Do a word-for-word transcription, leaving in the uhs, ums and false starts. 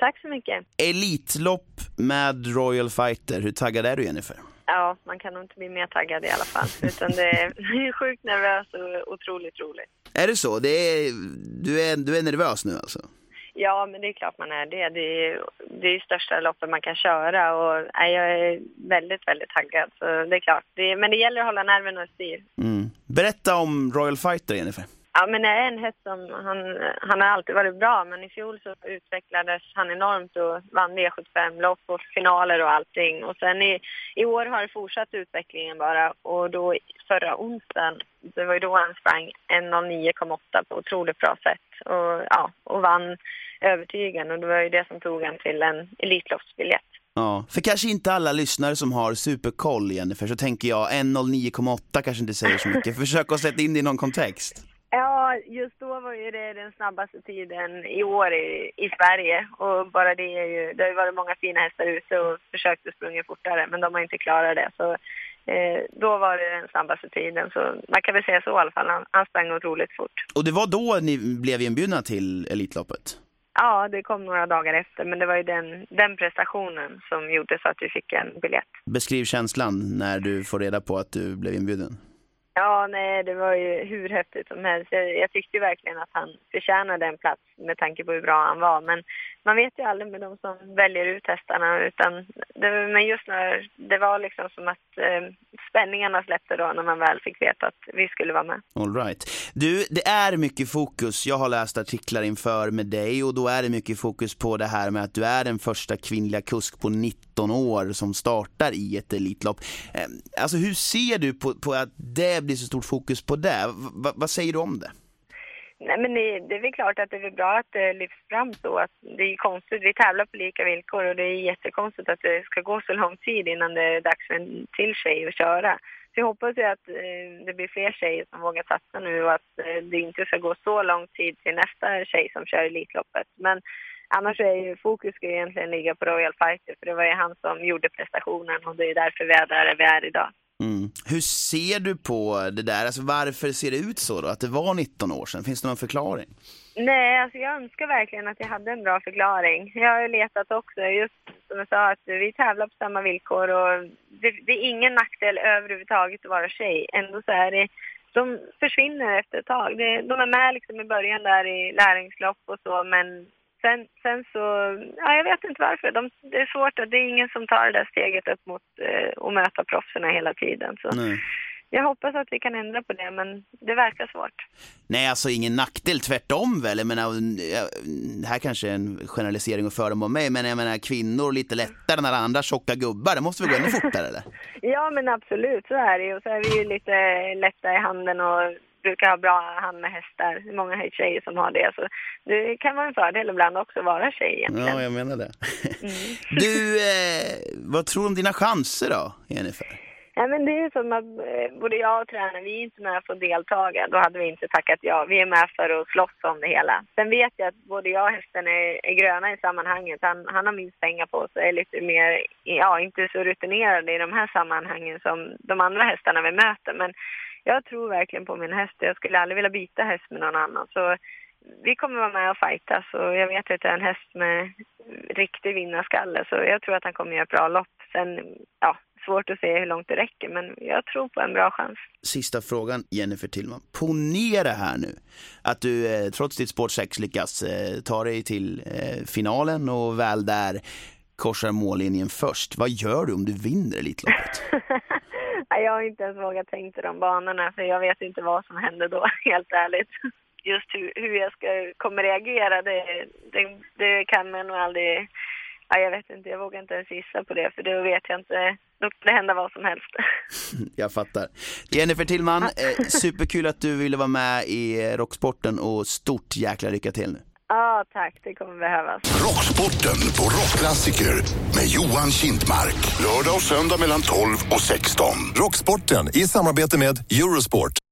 Tack så mycket. Elitlopp med Royal Fighter. Hur taggad är du, Jennifer? Ja, man kan nog inte bli mer taggad i alla fall. Utan det är sjukt nervös och otroligt roligt. Är det så? Det är, du, är, du är nervös nu alltså? Ja, men det är klart man är det. Det är det är största loppet man kan köra. Och nej, jag är väldigt, väldigt taggad. Så det är klart. Det, men det gäller att hålla nerven och styr. Mm. Berätta om Royal Fighter, Jennifer. Ja, men det är en häst som, han, han har alltid varit bra, men i fjol så utvecklades han enormt och vann V sjuttiofem-lopp och finaler och allting. Och sen i, i år har det fortsatt utvecklingen bara, och då förra onsdagen, det var ju då han sprang ett noll nio komma åtta på otroligt bra sätt och, ja, och vann övertygande, och det var ju det som tog han till en elitloppsbiljett. Ja, för kanske inte alla lyssnare som har superkoll, Jennifer, så tänker jag ett noll nio komma åtta kanske inte säger så mycket. Försök att sätta in det i någon kontext. Ja, just då var ju det den snabbaste tiden i år i, i Sverige. Och bara det är ju, det har ju varit många fina hästar ute och försökt att springa fortare, men de har inte klarat det. Så eh, då var det den snabbaste tiden. Så man kan väl säga så i alla fall, han, han sprang otroligt fort. Och det var då ni blev inbjudna till Elitloppet? Ja, det kom några dagar efter, men det var ju den, den prestationen som gjorde så att vi fick en biljett. Beskriv känslan när du får reda på att du blev inbjuden. Ja, nej, det var ju hur häftigt som helst. Jag, jag tyckte ju verkligen att han förtjänade en plats med tanke på hur bra han var. Men man vet ju aldrig med de som väljer ut hästarna. Utan det, men just när det var liksom som att eh, spänningarna släppte då när man väl fick veta att vi skulle vara med. All right. Du, det är mycket fokus. Jag har läst artiklar inför med dig, och då är det mycket fokus på det här med att du är den första kvinnliga kusk på nitton år som startar i ett elitlopp. Alltså hur ser du på, på att det blir så stort fokus på det? V- vad säger du om det? Nej, men det, det är väl klart att det är bra att det lyfts fram så. Att det är konstigt, vi tävlar på lika villkor, och det är jättekonstigt att det ska gå så lång tid innan det är dags för en till tjej att köra. Så jag hoppas ju att eh, det blir fler tjejer som vågar satsa nu, och att eh, det inte ska gå så lång tid till nästa tjej som kör Elitloppet. Men annars är ju fokus ska egentligen ligga på Royal Fighter, för det var ju han som gjorde prestationen, och det är därför vi är där vi är idag. Mm. Hur ser du på det där? Alltså varför ser det ut så då? Att det var nitton år sedan? Finns det någon förklaring? Nej, alltså jag önskar verkligen att jag hade en bra förklaring. Jag har ju letat också, just som jag sa, att vi tävlar på samma villkor, och det, det är ingen nackdel överhuvudtaget att vara tjej. Ändå så är det, de försvinner efter ett tag. Det, de är med liksom i början där i lärlingslopp och så, men Sen, sen så, ja, jag vet inte varför. De, det är svårt, att det är ingen som tar det där steget upp mot eh, att möta proffserna hela tiden. Så Nej. Jag hoppas att vi kan ändra på det, men det verkar svårt. Nej, alltså ingen nackdel, tvärtom väl. Jag menar, det här kanske är en generalisering och fördom om mig, men jag menar, kvinnor lite lättare än alla andra tjocka gubbar. Det måste vi gå ännu fortare, eller? Ja, men absolut, så är det. Och så är vi ju lite lätta i handen och brukar ha bra hand med hästar. Det är många tjejer som har det. Så det kan vara en fördel ibland också att vara tjej egentligen. Ja, jag menar det. Mm. Du, eh, vad tror du om dina chanser då, Jennifer? Ja, men det är ju som att eh, både jag och tränaren, vi är inte med för att deltaga. Då hade vi inte tackat ja. Vi är med för att slåss om det hela. Sen vet jag att både jag och hästen är, är gröna i sammanhanget. Han, han har minst pengar på sig, är lite mer, ja, inte så rutinerad i de här sammanhangen som de andra hästarna vi möter. Men jag tror verkligen på min häst. Jag skulle aldrig vilja byta häst med någon annan. Så vi kommer vara med och fighta. Så jag vet att det är en häst med riktig vinnarskalle. Så jag tror att han kommer göra ett bra lopp. Sen, ja, svårt att se hur långt det räcker. Men jag tror på en bra chans. Sista frågan, Jennifer Tillman. Ponera här nu att du eh, trots ditt sportsex lyckas eh, ta dig till eh, finalen och väl där korsar mållinjen först. Vad gör du om du vinner Elitloppet? Jag har inte ens vågat tänka de banorna, för jag vet inte vad som händer då, helt ärligt. Just hur, hur jag ska kommer reagera, det, det, det kan man nog aldrig... Ja, jag vet inte, jag vågar inte ens gissa på det, för då vet jag inte, då kan det hända vad som helst. Jag fattar. Jennifer Tillman, eh, superkul att du ville vara med i Rocksporten, och stort jäkla lycka till nu. Ja, tack, det kommer behövas. Rocksporten på Rockklassiker med Johan Kintmark. Lördag och söndag mellan tolv och sexton. Rocksporten i samarbete med Eurosport.